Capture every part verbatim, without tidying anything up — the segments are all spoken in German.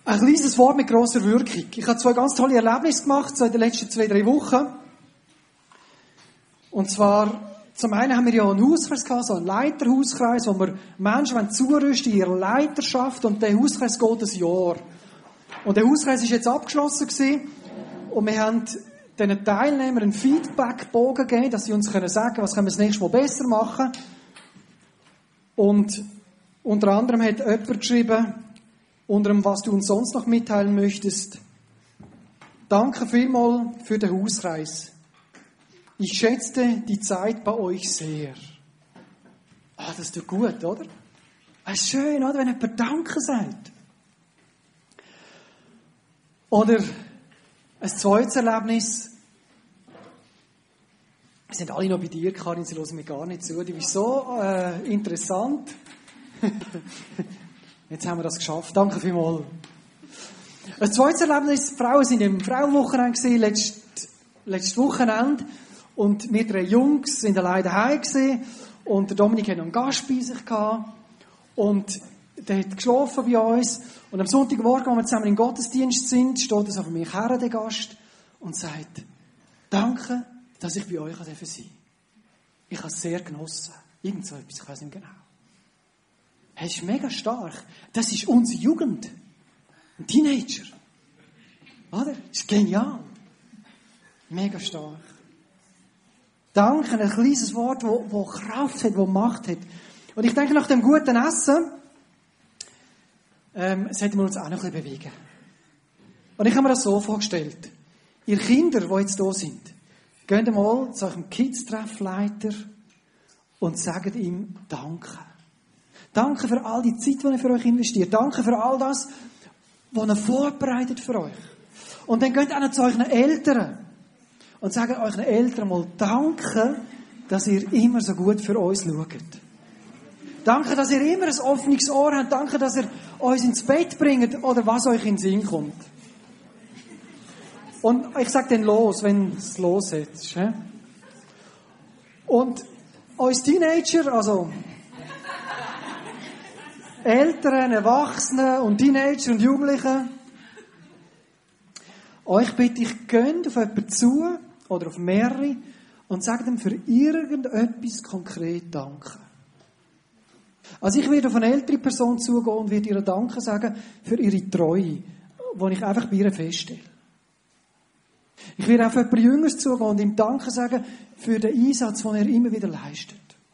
Ein kleines Wort mit grosser Wirkung. Ich habe zwei ganz tolle Erlebnisse gemacht, so in den letzten zwei, drei Wochen. Und zwar, zum einen haben wir ja einen Hauskreis gehabt, so einen Leiterhauskreis, wo wir Menschen zurüsten in ihrer Leiterschaft, und der Hauskreis geht ein Jahr. Und der Hauskreis ist jetzt abgeschlossen gewesen, und wir haben diesen Teilnehmern einen Feedbackbogen gegeben, dass sie uns können sagen, was können wir das nächste Mal besser machen. Und unter anderem hat jemand geschrieben, unter dem, was du uns sonst noch mitteilen möchtest: Danke vielmals für den Hauskreis. Ich schätzte die Zeit bei euch sehr. Ah, das tut gut, oder? Es ist schön, oder, wenn jemand Danke sagt. Oder ein zweites Erlebnis. Wir sind alle noch bei dir, Karin, sie hören mir gar nicht zu. Du bist so äh, interessant. Jetzt haben wir das geschafft. Danke vielmals. Ein zweites Erlebnis. Die Frauen waren im Frauenwochenende letztes, letztes Wochenende. Und wir drei Jungs sind alleine daheim gewesen. Und der Dominik hatte noch einen Gast bei sich gehabt. Und der hat geschlafen bei uns. Und am Sonntagmorgen, als wir zusammen im Gottesdienst sind, steht er so vor mir her, der Gast, und sagt: Danke, dass ich bei euch sein durfte. Ich habe es sehr genossen. Irgend so etwas, ich weiß nicht genau. Das ist mega stark. Das ist unsere Jugend. Ein Teenager. Oder? Das ist genial. Mega stark. Danke, ein kleines Wort, das, das Kraft hat, das Macht hat. Und ich denke, nach dem guten Essen, ähm, sollten wir uns auch noch ein bisschen bewegen. Und ich habe mir das so vorgestellt. Ihr Kinder, die jetzt da sind, geht mal zu eurem Kids-Treffleiter und sagt ihm Danke. Danke für all die Zeit, die er für euch investiert. Danke für all das, was er vorbereitet für euch. Und dann geht auch noch zu euren Eltern und sagt euren Eltern mal Danke, dass ihr immer so gut für uns schaut. Danke, dass ihr immer ein offenes Ohr habt. Danke, dass ihr uns ins Bett bringt oder was euch in den Sinn kommt. Und ich sage dann los, wenn es lossetzt. Und uns Teenager, also Eltern, Erwachsene und Teenager und Jugendliche, euch bitte ich, geht auf jemanden zu oder auf mehrere und sagt ihm für irgendetwas konkret Danke. Also ich werde auf eine ältere Person zugehen und werde ihr Danke sagen für ihre Treue, die ich einfach bei ihr feststelle. Ich werde auf jemanden Jüngeres zugehen und ihm Danke sagen für den Einsatz, den er immer wieder leistet.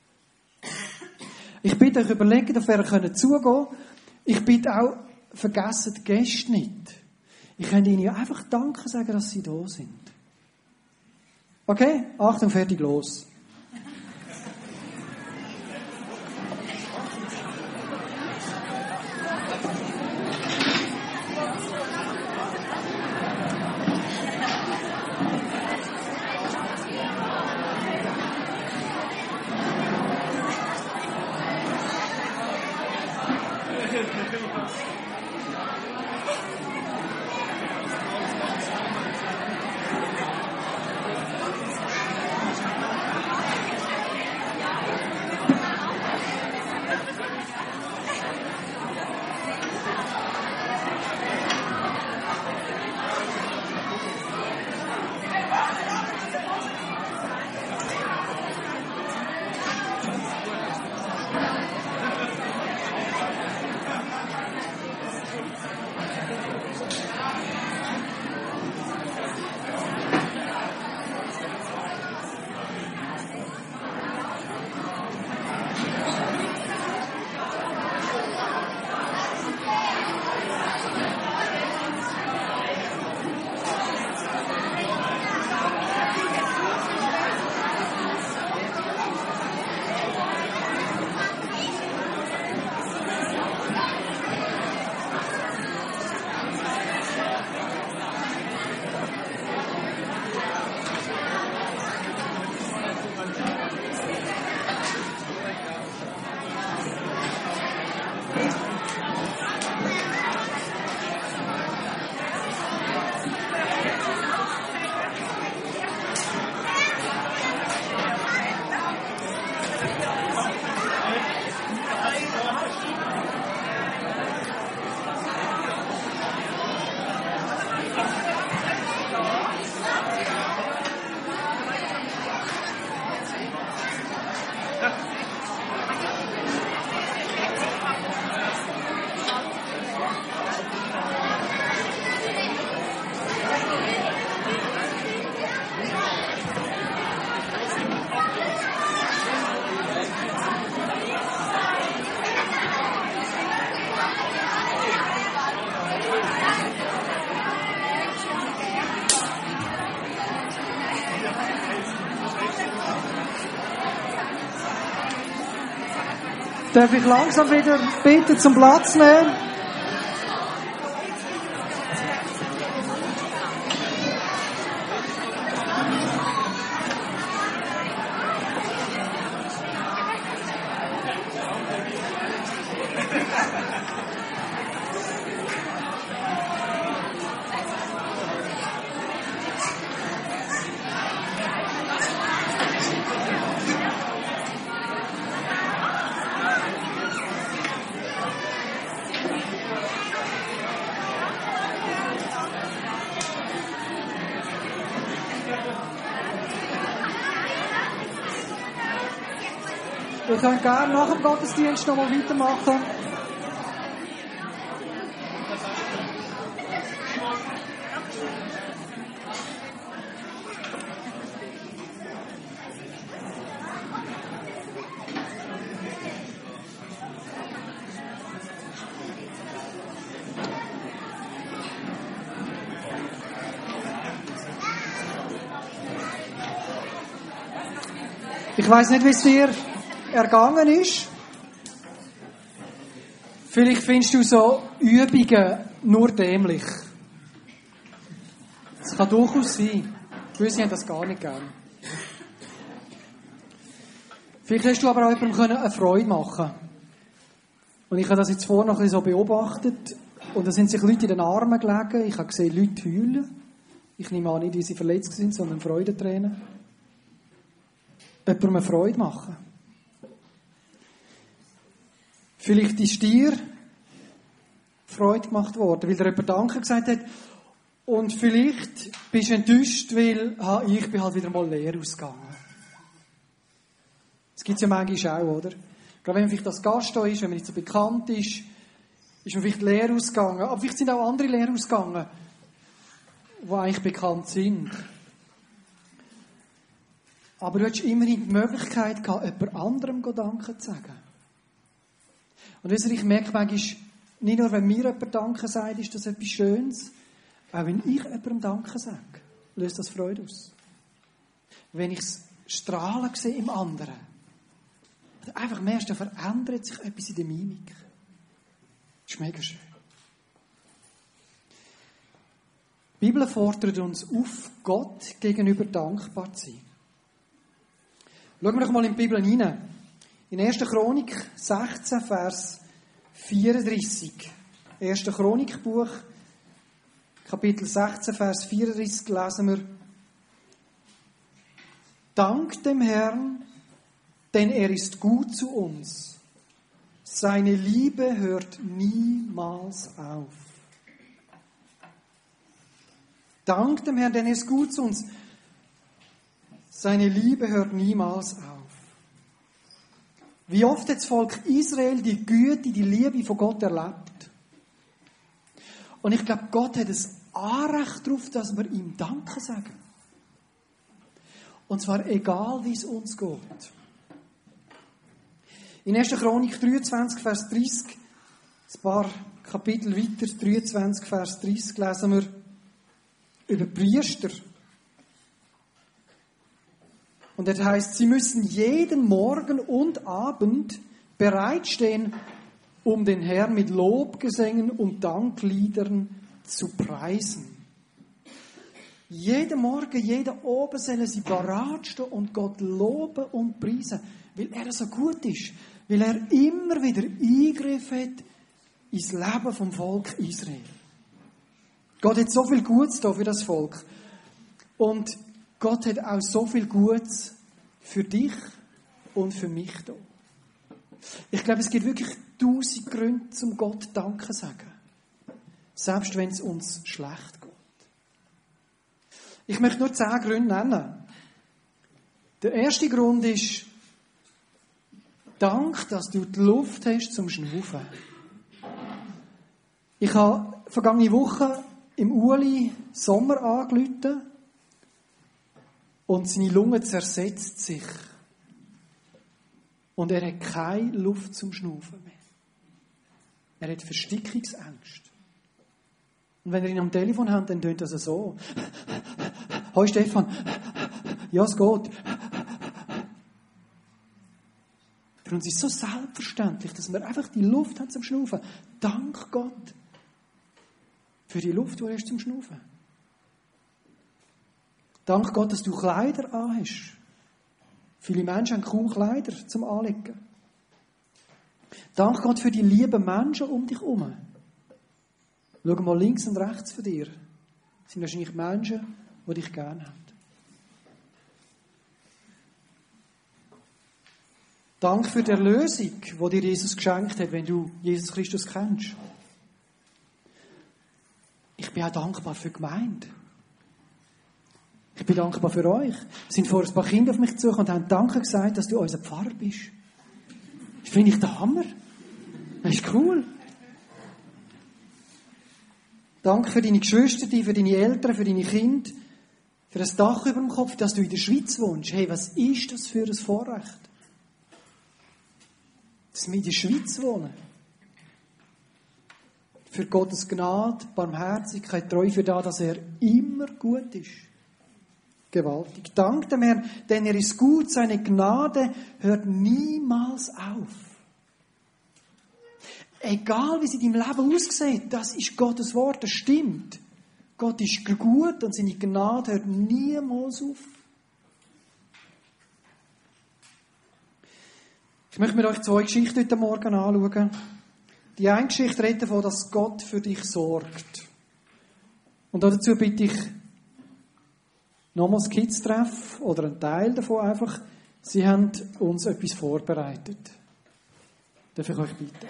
Ich bitte euch, überlegt, auf wer ihr zugehen könnt. Ich bitte auch, vergesst die Gäste nicht. Ich kann ihnen einfach Danke sagen, dass sie da sind. Okay? Achtung, fertig, los. Darf ich langsam wieder bitten, zum Platz nehmen? Wir können gerne nach dem Gottesdienst noch mal weitermachen. Ich weiss nicht, wie es dir ergangen ist. Vielleicht findest du so Übungen nur dämlich. Es kann durchaus sein. Gewisse haben das gar nicht gern. Vielleicht hast du aber auch jemandem eine Freude machen können. Und ich habe das jetzt vorhin noch ein bisschen so beobachtet. Und da sind sich Leute in den Armen gelegen. Ich habe gesehen, Leute heulen. Ich nehme an, nicht, weil sie verletzt sind, sondern Freudentränen. Jemandem eine Freude machen. Vielleicht ist dir Freude gemacht worden, weil dir jemand Danke gesagt hat. Und vielleicht bist du enttäuscht, weil ha, ich bin halt wieder mal leer ausgegangen. Das gibt es ja manchmal auch, oder? Gerade wenn man vielleicht als Gast da ist, wenn man nicht so bekannt ist, ist man vielleicht leer ausgegangen. Aber vielleicht sind auch andere leer ausgegangen, die eigentlich bekannt sind. Aber du hast immerhin die Möglichkeit gehabt, jemand anderem Danke zu sagen. Und weißt du, ich merke manchmal, nicht nur, wenn mir jemand Danke sagt, ist das etwas Schönes. Auch wenn ich jemandem Danke sage, löst das Freude aus. Wenn ich es strahlen sehe im anderen, einfach merkst, da verändert sich etwas in der Mimik. Das ist mega schön. Die Bibel fordert uns auf, Gott gegenüber dankbar zu sein. Schauen wir doch mal in die Bibel hinein. In erster Chronik sechzehn, Vers vierunddreissig. erster Chronikbuch, Kapitel sechzehn, Vers vierunddreissig lesen wir: Dank dem Herrn, denn er ist gut zu uns. Seine Liebe hört niemals auf. Dank dem Herrn, denn er ist gut zu uns. Seine Liebe hört niemals auf. Wie oft hat das Volk Israel die Güte, die Liebe von Gott erlebt? Und ich glaube, Gott hat ein Anrecht darauf, dass wir ihm Danke sagen. Und zwar egal, wie es uns geht. In erster Chronik dreiundzwanzig, Vers dreißig, ein paar Kapitel weiter, dreiundzwanzig, Vers dreißig, lesen wir über Priester. Und das heißt, sie müssen jeden Morgen und Abend bereitstehen, um den Herrn mit Lobgesängen und Dankliedern zu preisen. Jeden Morgen, jeden Abend sollen sie bereit stehen und Gott loben und preisen, weil er so gut ist, weil er immer wieder Eingriff hat ins Leben vom Volk Israel. Gott hat so viel Gutes da für das Volk. Und Gott hat auch so viel Gutes für dich und für mich da. Ich glaube, es gibt wirklich tausend Gründe, zum Gott Danke zu sagen. Selbst wenn es uns schlecht geht. Ich möchte nur zehn Gründe nennen. Der erste Grund ist, Dank, dass du die Luft hast zum Schnaufen. Ich habe vergangene Woche im Uli Sommer angerufen und seine Lunge zersetzt sich. Und er hat keine Luft zum Schnaufen mehr. Er hat Verstickungsängste. Und wenn ihr ihn am Telefon habt, dann tönt das so. Hoi Stefan. Ja, es geht. Für uns ist es so selbstverständlich, dass man einfach die Luft hat zum Schnaufen. Dank Gott für die Luft, die du hast zum Schnaufen. Dank Gott, dass du Kleider anhast. Viele Menschen haben kaum Kleider zum Anlegen. Dank Gott für die lieben Menschen um dich herum. Schau mal links und rechts von dir. Das sind wahrscheinlich Menschen, die dich gerne haben. Dank für die Erlösung, die dir Jesus geschenkt hat, wenn du Jesus Christus kennst. Ich bin auch dankbar für die Gemeinde. Ich bin dankbar für euch. Es sind vorher ein paar Kinder auf mich zugekommen und haben Danke gesagt, dass du unser Pfarrer bist. Das finde ich der Hammer. Das ist cool. Danke für deine Geschwister, für deine Eltern, für deine Kinder, für das Dach über dem Kopf, dass du in der Schweiz wohnst. Hey, was ist das für ein Vorrecht? Dass wir in der Schweiz wohnen. Für Gottes Gnade, Barmherzigkeit, Treue für das, dass er immer gut ist. Gewaltig. Dank dem Herrn, denn er ist gut, seine Gnade hört niemals auf. Egal wie es in deinem Leben aussieht, das ist Gottes Wort, das stimmt. Gott ist gut und seine Gnade hört niemals auf. Ich möchte mit euch zwei Geschichten heute Morgen anschauen. Die eine Geschichte redet davon, dass Gott für dich sorgt. Und dazu bitte ich nochmals Kids-Treff oder einen Teil davon einfach. Sie haben uns etwas vorbereitet. Darf ich euch bitten?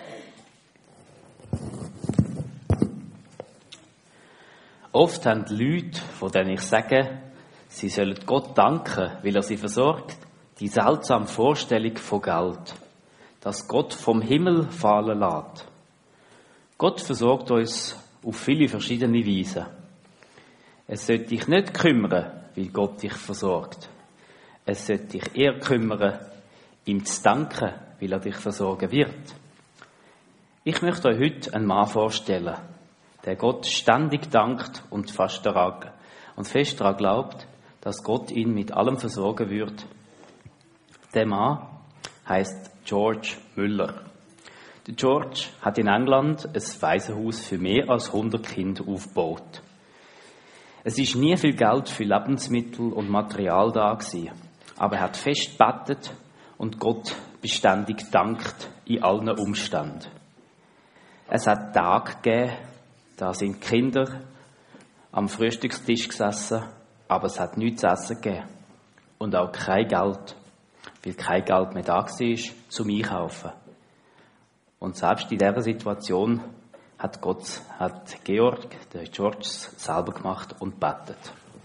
Oft haben die Leute, von denen ich sage, sie sollen Gott danken, weil er sie versorgt, die seltsame Vorstellung von Geld, dass Gott vom Himmel fallen lässt. Gott versorgt uns auf viele verschiedene Weisen. Es sollte dich nicht kümmern, weil Gott dich versorgt. Es sollte dich eher kümmern, ihm zu danken, weil er dich versorgen wird. Ich möchte euch heute einen Mann vorstellen, der Gott ständig dankt und fast daran und fest daran glaubt, dass Gott ihn mit allem versorgen wird. Der Mann heisst George Müller. Der George hat in England ein Waisenhaus für mehr als hundert Kinder aufgebaut. Es ist nie viel Geld für Lebensmittel und Material da gewesen, aber er hat fest gebetet und Gott beständig dankt in allen Umständen. Es hat Tage gegeben, da sind die Kinder am Frühstückstisch gesessen, aber es hat nichts zu essen gegeben. Und auch kein Geld, weil kein Geld mehr da war, zum Einkaufen. Und selbst in dieser Situation hat Gott, hat Georg, der George, selber gemacht und betet.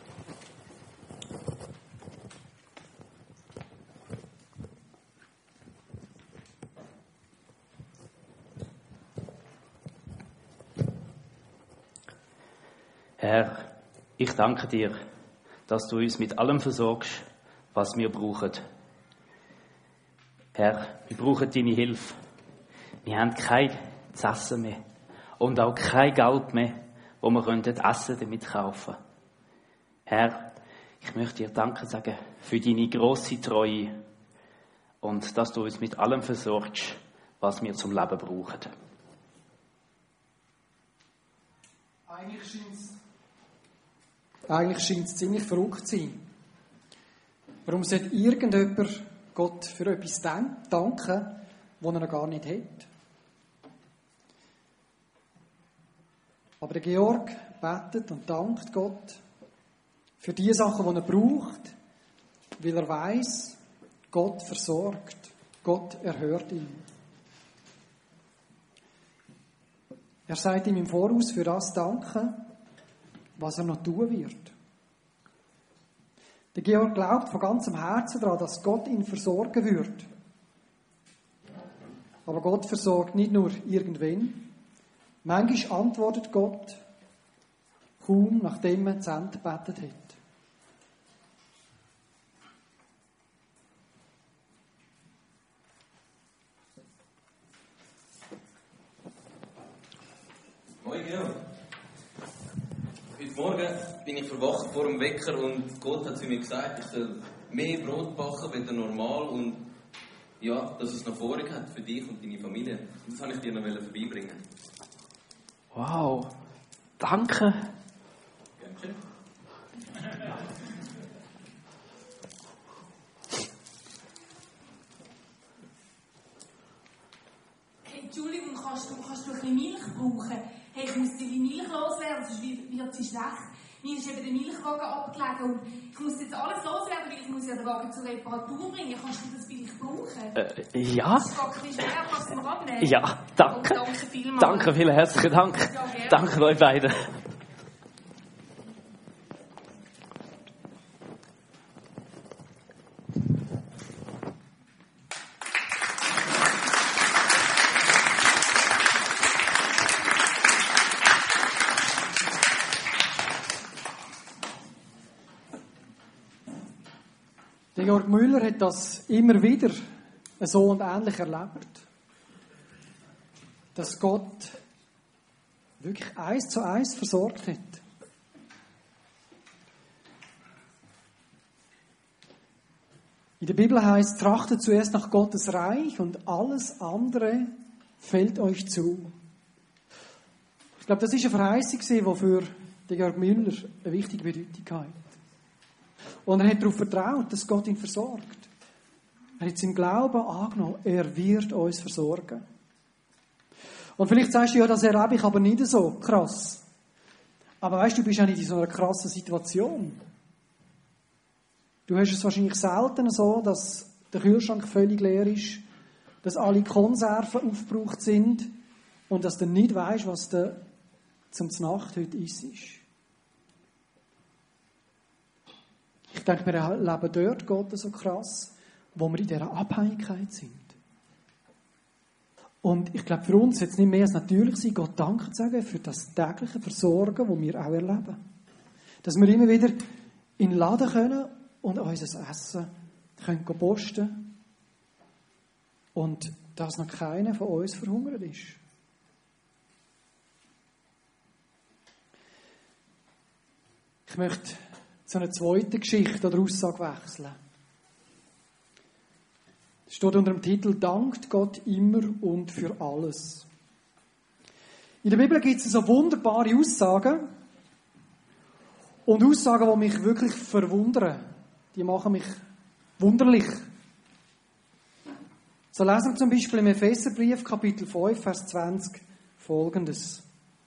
Herr, ich danke dir, dass du uns mit allem versorgst, was wir brauchen. Herr, wir brauchen deine Hilfe. Wir haben kein zu essen mehr und auch kein Geld mehr, wo wir Essen damit kaufen können. Herr, ich möchte dir Danke sagen für deine grosse Treue und dass du uns mit allem versorgst, was wir zum Leben brauchen. Eigentlich scheint es Eigentlich scheint es ziemlich verrückt zu sein. Warum sollte irgendjemand Gott für etwas danken, was er noch gar nicht hat? Aber der Georg betet und dankt Gott für die Sachen, die er braucht, weil er weiss, Gott versorgt, Gott erhört ihn. Er sagt ihm im Voraus für das danken, was er noch tun wird. Der Georg glaubt von ganzem Herzen daran, dass Gott ihn versorgen wird. Aber Gott versorgt nicht nur irgendwen. Manchmal antwortet Gott kaum, nachdem er zu Ende gebetet hat. Moin Georg. Heute Morgen bin ich verwacht vor dem Wecker und Gott hat zu mir gesagt, ich soll mehr Brot backen als normal und ja, dass es noch Vorrang hat für dich und deine Familie. Und das wollte ich dir noch vorbeibringen. Wow, danke. Danke. Hey, Entschuldigung, kannst du, kannst du ein bisschen Milch brauchen? Hey, ich muss die Milch loswerden, sonst wird sie schlecht. Mir ist eben der Milchwagen abgelegen und ich muss jetzt alles loswerden, weil ich muss ja den Wagen zur Reparatur bringen. Kannst du das vielleicht brauchen? Äh, ja. Das ist gar ein bisschen schwer, kannst du mir abnehmen? Ja, danke. Oh, danke vielmals. Danke, vielen herzlichen Dank. Ja, gerne. Danke euch beiden. Der Georg Müller hat das immer wieder so und ähnlich erlebt. Dass Gott wirklich eins zu eins versorgt hat. In der Bibel heißt, trachtet zuerst nach Gottes Reich und alles andere fällt euch zu. Ich glaube, das ist eine Verheißung, die für den Georg Müller eine wichtige Bedeutung hat. Und er hat darauf vertraut, dass Gott ihn versorgt. Er hat seinen Glauben angenommen, er wird uns versorgen. Und vielleicht sagst du, ja, das erlebe ich aber nicht so krass. Aber weißt du, du bist ja nicht in so einer krassen Situation. Du hast es wahrscheinlich selten so, dass der Kühlschrank völlig leer ist, dass alle Konserven aufgebraucht sind und dass du nicht weißt, was du zum Nacht heute isst. Ich denke, wir leben dort Gott so krass, wo wir in dieser Abhängigkeit sind. Und ich glaube, für uns wird es nicht mehr als natürlich sein, Gott Danke zu sagen für das tägliche Versorgen, das wir auch erleben. Dass wir immer wieder in den Laden können und unser Essen können posten und dass noch keiner von uns verhungert ist. Ich möchte zu einer zweiten Geschichte oder Aussage wechseln. Es steht unter dem Titel «Dankt Gott immer und für alles». In der Bibel gibt es so wunderbare Aussagen und Aussagen, die mich wirklich verwundern. Die machen mich wunderlich. So lesen wir zum Beispiel im Epheserbrief, Kapitel fünf, Vers zwanzig, Folgendes.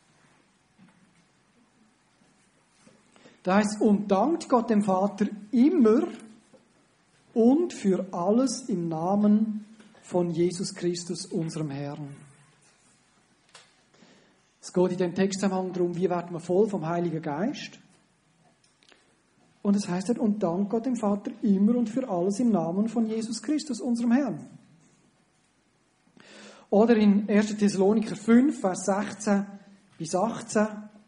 Da heißt, und dankt Gott dem Vater immer und für alles im Namen von Jesus Christus, unserem Herrn. Es geht in dem Textzusammenhang darum, wie werden wir voll vom Heiligen Geist. Und es heißt, und dankt Gott dem Vater immer und für alles im Namen von Jesus Christus, unserem Herrn. Oder in erster Thessaloniker fünf, Vers sechzehn bis achtzehn.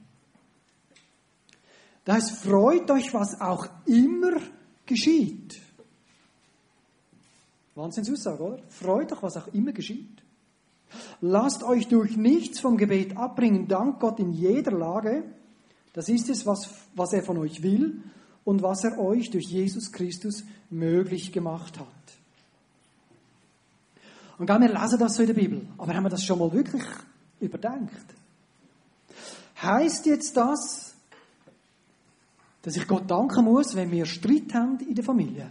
Da heißt, freut euch, was auch immer geschieht. Wahnsinnsaussage, oder? Freut euch, was auch immer geschieht. Lasst euch durch nichts vom Gebet abbringen, dank Gott in jeder Lage. Das ist es, was, was er von euch will und was er euch durch Jesus Christus möglich gemacht hat. Und wir lesen das so in der Bibel. Aber haben wir das schon mal wirklich überdenkt? Heißt jetzt das, dass ich Gott danken muss, wenn wir Streit haben in der Familie?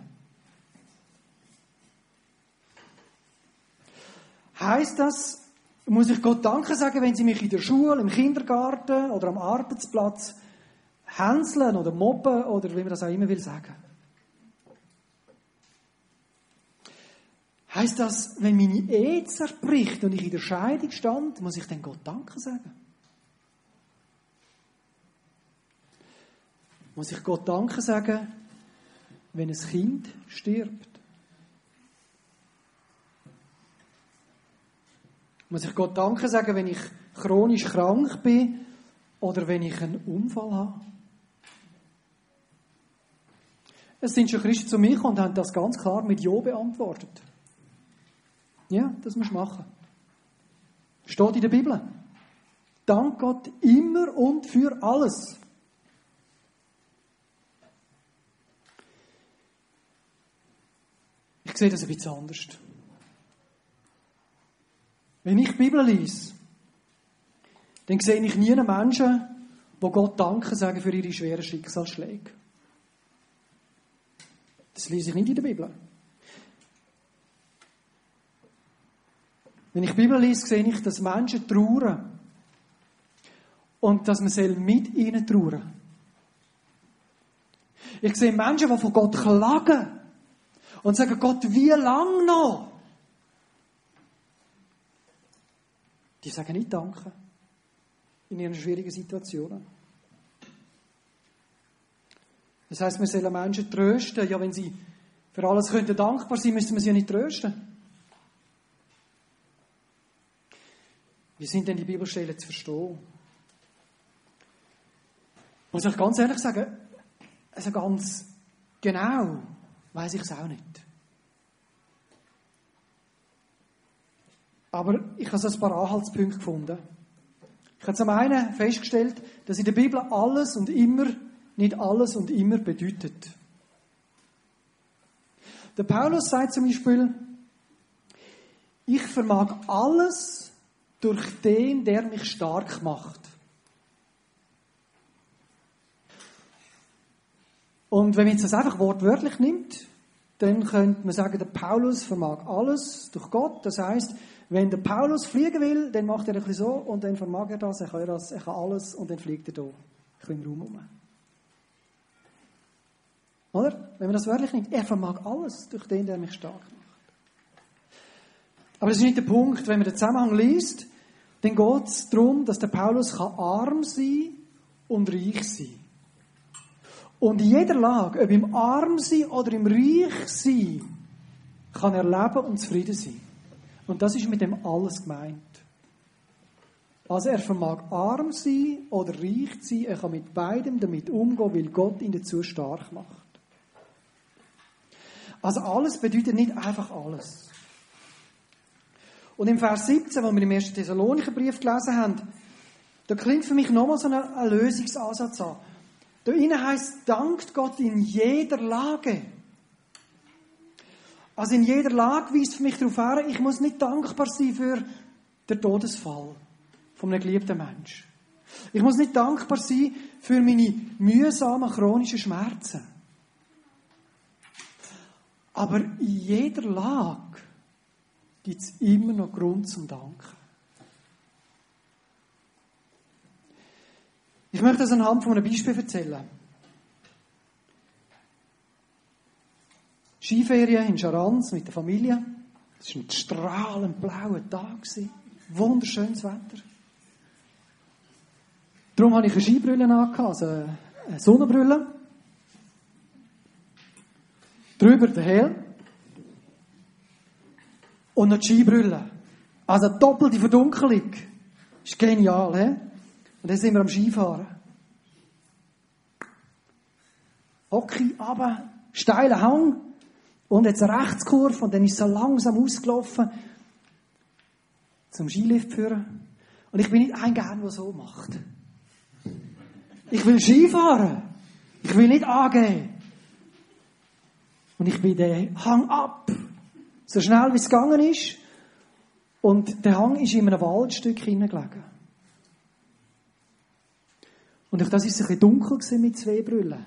Heißt das, muss ich Gott Danke sagen, wenn sie mich in der Schule, im Kindergarten oder am Arbeitsplatz hänseln oder mobben oder wie man das auch immer will sagen? Heißt das, wenn meine Ehe zerbricht und ich in der Scheidung stand, muss ich dann Gott Danke sagen? Muss ich Gott Danke sagen, wenn ein Kind stirbt? Muss ich Gott Danke sagen, wenn ich chronisch krank bin oder wenn ich einen Unfall habe? Es sind schon Christen zu mir und haben das ganz klar mit Ja beantwortet. Ja, das musst du machen. Steht in der Bibel. Dank Gott immer und für alles. Ich sehe das ein bisschen anders. Wenn ich die Bibel lese, dann sehe ich nie einen Menschen, die Gott Danke sagen für ihre schweren Schicksalsschläge. Das lese ich nicht in der Bibel. Wenn ich die Bibel lese, sehe ich, dass Menschen trauern und dass man mit ihnen trauern soll. Ich sehe Menschen, die von Gott klagen und sagen, Gott, wie lange noch? Die sagen nicht Danke in ihren schwierigen Situationen. Das heisst, wir sollen Menschen trösten. Ja, wenn sie für alles könnten dankbar sein, müssten wir sie ja nicht trösten. Wie sind denn die Bibelstellen zu verstehen? Muss ich ganz ehrlich sagen, also ganz genau weiss ich es auch nicht. Aber ich habe so ein paar Anhaltspunkte gefunden. Ich habe zum einen festgestellt, dass in der Bibel alles und immer nicht alles und immer bedeutet. Der Paulus sagt zum Beispiel, ich vermag alles durch den, der mich stark macht. Und wenn man jetzt das einfach wortwörtlich nimmt, dann könnte man sagen, der Paulus vermag alles durch Gott. Das heisst, wenn der Paulus fliegen will, dann macht er ein bisschen so und dann vermag er das, er kann das, er kann alles und dann fliegt er da ein bisschen im Raum herum. Oder? Wenn man das wörtlich nimmt, er vermag alles durch den, der mich stark macht. Aber das ist nicht der Punkt. Wenn man den Zusammenhang liest, dann geht es darum, dass der Paulus kann arm sein und reich sein. Und in jeder Lage, ob im Arm sein oder im Reich sein, kann er leben und zufrieden sein. Und das ist mit dem alles gemeint. Also er vermag arm sein oder reich sein, er kann mit beidem damit umgehen, weil Gott ihn dazu stark macht. Also alles bedeutet nicht einfach alles. Und im Vers siebzehn, wo wir im ersten Thessalonicher Brief gelesen haben, da klingt für mich nochmal so ein, ein Lösungsansatz an. Da innen heisst, dankt Gott in jeder Lage. Also in jeder Lage weist für mich darauf her, ich muss nicht dankbar sein für den Todesfall von einem geliebten Menschen. Ich muss nicht dankbar sein für meine mühsamen chronischen Schmerzen. Aber in jeder Lage gibt es immer noch Grund zum Danken. Ich möchte das anhand von einem Beispiel erzählen. Skiferien in Scharans mit der Familie. Es war ein strahlend blauer Tag. Wunderschönes Wetter. Darum hatte ich eine Skibrille an, also eine Sonnenbrille. Drüber der Helm. Und noch die Skibrille. Also eine doppelte Verdunkelung. Das ist genial, he? Und dann sind wir am Skifahren. Hockey, runter, steiler Hang. Und jetzt eine Rechtskurve. Und dann ist es so langsam ausgelaufen. Zum Skilift führen. Und ich bin nicht ein Gern, der so macht. Ich will Skifahren. Ich will nicht angehen. Und ich bin den Hang ab. So schnell wie es gegangen ist. Und der Hang ist in einem Waldstück hineingelegen. Und durch das war es ein bisschen dunkel mit zwei Brillen.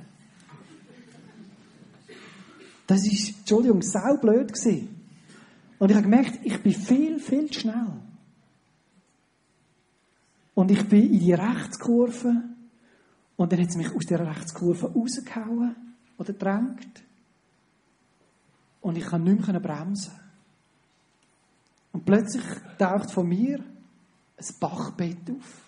Das war, Entschuldigung, saublöd gewesen. Und ich habe gemerkt, ich bin viel, viel zu schnell. Und ich bin in die Rechtskurve. Und dann hat es mich aus dieser Rechtskurve rausgehauen oder gedrängt. Und ich kann nicht mehr bremsen. Und plötzlich taucht von mir ein Bachbett auf.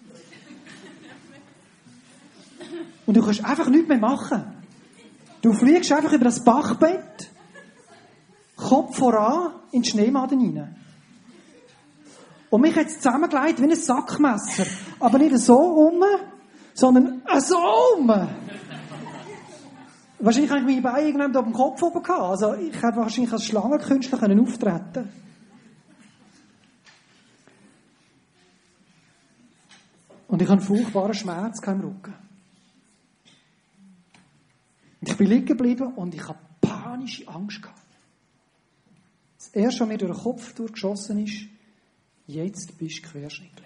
Und du kannst einfach nichts mehr machen. Du fliegst einfach über das Bachbett, Kopf voran in die Schneemaden rein. Und mich hat es zusammengelegt wie ein Sackmesser. Aber nicht so rum, sondern so rum. Wahrscheinlich habe ich meine Beine irgendwann auf dem Kopf oben gehabt. Also ich hätte wahrscheinlich als Schlangenkünstler auftreten können. Und ich hatte einen furchtbaren Schmerz im Rücken. Und ich bin liegen geblieben und ich hatte panische Angst gehabt. Das erste, was mir durch den Kopf durchgeschossen ist, Jetzt bist du querschnittgelähmt.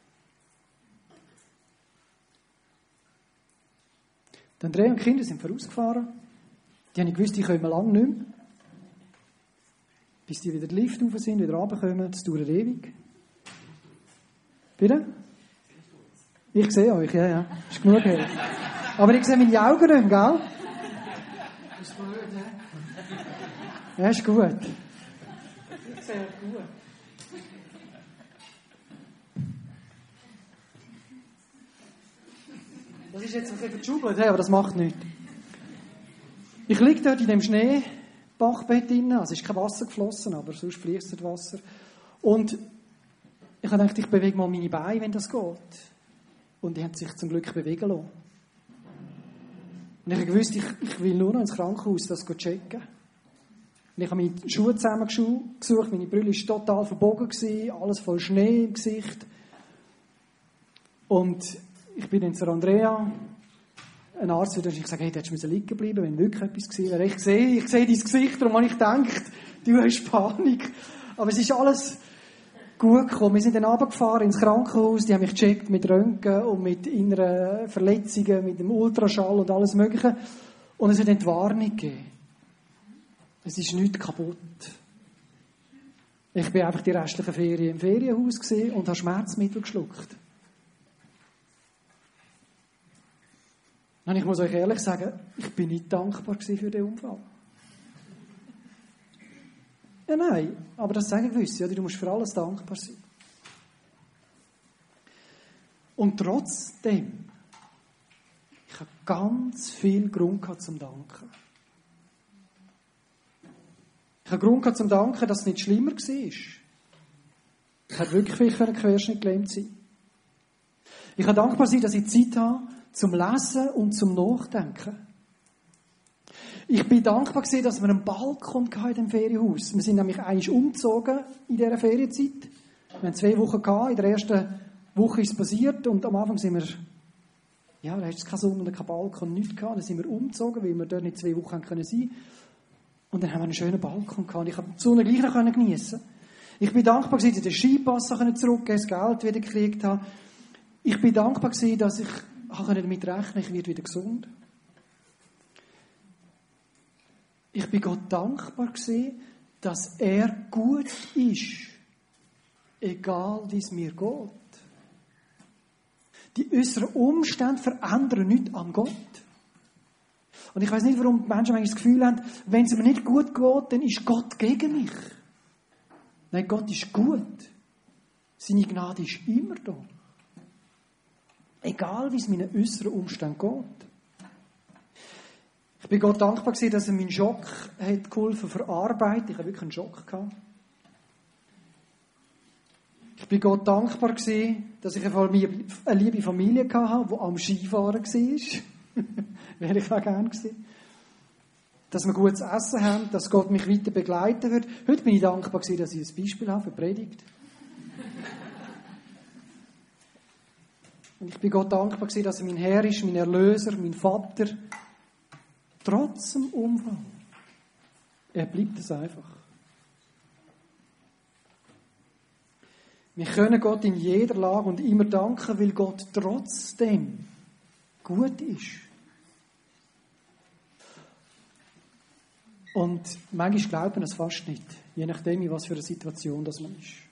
Die Andrea und die Kinder sind vorausgefahren. Die haben gewusst, die kommen lange nicht mehr. Bis die wieder den Lift rauf sind, wieder runterkommen, das dauert ewig. Bitte? Ich sehe euch, ja, ja. Ist genug hell. Aber ich sehe meine Augen nicht, gell? Ist blöd, hä? Ja, ist gut. Ich sehe euch gut. Das ist jetzt ein bisschen verschubelt, aber das macht nichts. Ich liege dort in dem Schneebachbett drin, also es ist kein Wasser geflossen, aber sonst fließt das Wasser. Und ich habe gedacht, ich bewege mal meine Beine, wenn das geht. Und die haben sich zum Glück bewegen lassen. Und ich habe gewusst, ich, ich will nur noch ins Krankenhaus das checken. Und ich habe meine Schuhe zusammengesucht, meine Brille war total verbogen, alles voll Schnee im Gesicht. Und ich bin dann zu Andrea, ein Arzt wieder, und ich gesagt, hey, du hättest liegen bleiben, wenn wirklich etwas gewesen wäre. Ich sehe, ich sehe dein Gesicht, darum habe ich gedacht, du hast Panik. Aber es ist alles gut gekommen. Wir sind dann runtergefahren ins Krankenhaus, die haben mich gecheckt mit Röntgen und mit inneren Verletzungen, mit dem Ultraschall und alles Mögliche. Und es hat eine Warnung gegeben. Es ist nichts kaputt. Ich bin einfach die restlichen Ferien im Ferienhaus gewesen und habe Schmerzmittel geschluckt. Und ich muss euch ehrlich sagen, ich bin nicht dankbar für den Unfall. Ja, nein, aber das sagen gewisse, oder? Du musst für alles dankbar sein. Und trotzdem, ich habe ganz viel Grund gehabt zum Danken. Ich habe Grund gehabt zum Danken, dass es nicht schlimmer war. Ich hätte wirklich viel einen Querschnitt gelähmt sein. Ich kann dankbar sein, dass ich Zeit habe, zum Lesen und zum Nachdenken. Ich bin dankbar gewesen, dass wir einen Balkon hatten in dem Ferienhaus. Wir sind nämlich eigentlich umgezogen in dieser Ferienzeit. Wir hatten zwei Wochen gehabt. In der ersten Woche ist es passiert und am Anfang sind wir, ja, da hast du keine Sonne und keinen Balkon, nichts gehabt. Dann sind wir umgezogen, weil wir dort nicht zwei Wochen sein können. Und dann haben wir einen schönen Balkon gehabt. Ich konnte die Sonne gleich noch geniessen. Ich bin dankbar gewesen, dass ich den Skipass zurückgeben, das Geld wieder gekriegt habe. Ich bin dankbar gewesen, dass ich damit rechnen, ich werde wieder gesund. Ich bin Gott dankbar gewesen, dass er gut ist, egal wie es mir geht. Die äußeren Umstände verändern nichts an Gott. Und ich weiß nicht, warum die Menschen manchmal das Gefühl haben, wenn es mir nicht gut geht, dann ist Gott gegen mich. Nein, Gott ist gut. Seine Gnade ist immer da. Egal, wie es meinen äußeren Umständen geht. Ich bin Gott dankbar gewesen, dass er meinen Schock hat geholfen verarbeiten. Ich hatte wirklich einen Schock gehabt. Ich bin Gott dankbar gewesen, dass ich eine liebe Familie hatte, die am Skifahren war. Wäre ich auch gerne gewesen. Dass wir gutes Essen haben, dass Gott mich weiter begleiten wird. Heute bin ich dankbar gewesen, dass ich ein Beispiel habe für die Predigt. Und ich bin Gott dankbar gewesen, dass er mein Herr ist, mein Erlöser, mein Vater. Trotz dem Unfall. Er bleibt es einfach. Wir können Gott in jeder Lage und immer danken, weil Gott trotzdem gut ist. Und manchmal glauben es fast nicht, je nachdem, in was für eine Situation das man ist.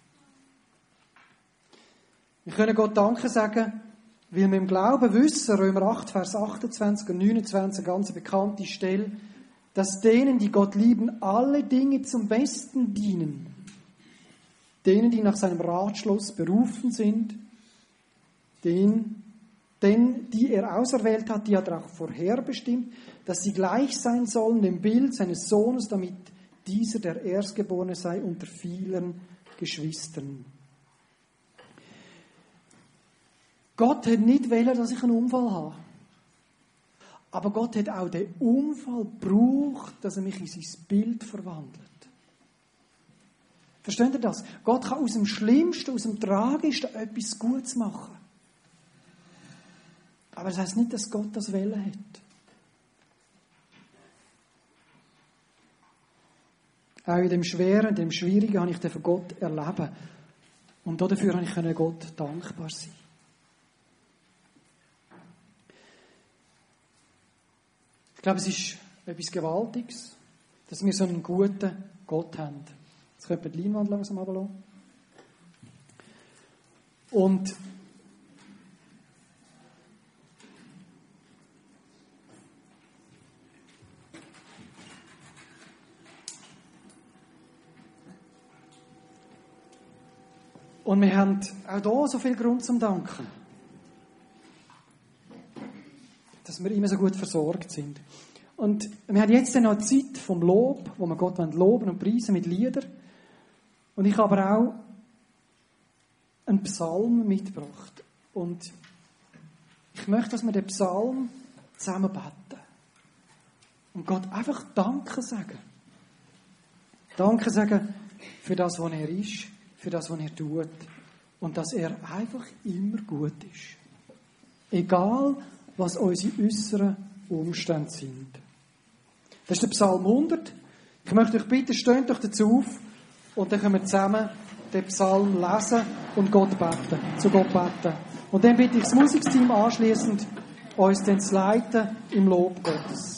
Wir können Gott Danke sagen, weil wir im Glauben wissen, Römer acht, Vers achtundzwanzig und neunundzwanzig, eine ganz bekannte Stelle, dass denen, die Gott lieben, alle Dinge zum Besten dienen. Denen, die nach seinem Ratschluss berufen sind, den, denn die er auserwählt hat, die hat er auch vorherbestimmt, dass sie gleich sein sollen dem Bild seines Sohnes, damit dieser der Erstgeborene sei unter vielen Geschwistern. Gott hat nicht wollen, dass ich einen Unfall habe. Aber Gott hat auch den Unfall gebraucht, dass er mich in sein Bild verwandelt. Versteht ihr das? Gott kann aus dem Schlimmsten, aus dem Tragischsten etwas Gutes machen. Aber das heisst nicht, dass Gott das wollen hat. Auch in dem Schweren, in dem Schwierigen habe ich den von Gott erleben. Und dafür konnte ich Gott dankbar sein. Ich glaube, es ist etwas Gewaltiges, dass wir so einen guten Gott haben. Jetzt könnte man die Leinwand langsam runterlassen. Und Und wir haben auch hier so viel Grund zum Danken. Dass wir immer so gut versorgt sind. Und wir haben jetzt noch Zeit vom Lob, wo wir Gott loben und preisen mit Liedern. Und ich habe aber auch einen Psalm mitgebracht. Und ich möchte, dass wir den Psalm zusammen beten. Und Gott einfach Danke sagen. Danke sagen für das, was er ist, für das, was er tut. Und dass er einfach immer gut ist. Egal, was unsere äußeren Umstände sind. Das ist der Psalm hundert. Ich möchte euch bitten, steht doch dazu auf und dann können wir zusammen den Psalm lesen und Gott beten, zu Gott beten. Und dann bitte ich das Musikteam anschliessend, uns dann zu leiten im Lob Gottes.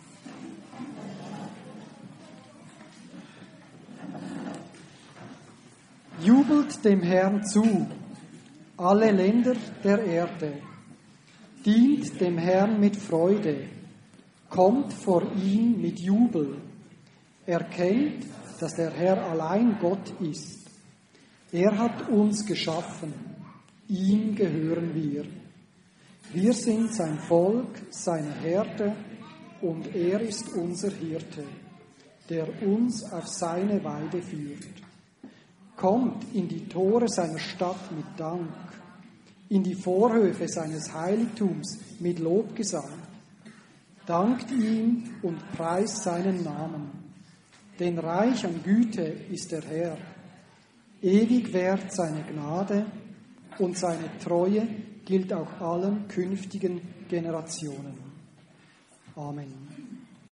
Jubelt dem Herrn zu, alle Länder der Erde. Dient dem Herrn mit Freude, kommt vor ihm mit Jubel. Erkennt, dass der Herr allein Gott ist. Er hat uns geschaffen, ihm gehören wir. Wir sind sein Volk, seine Herde, und er ist unser Hirte, der uns auf seine Weide führt. Kommt in die Tore seiner Stadt mit Dank, in die Vorhöfe seines Heiligtums mit Lobgesang. Dankt ihm und preist seinen Namen, denn reich an Güte ist der Herr. Ewig währt seine Gnade und seine Treue gilt auch allen künftigen Generationen. Amen.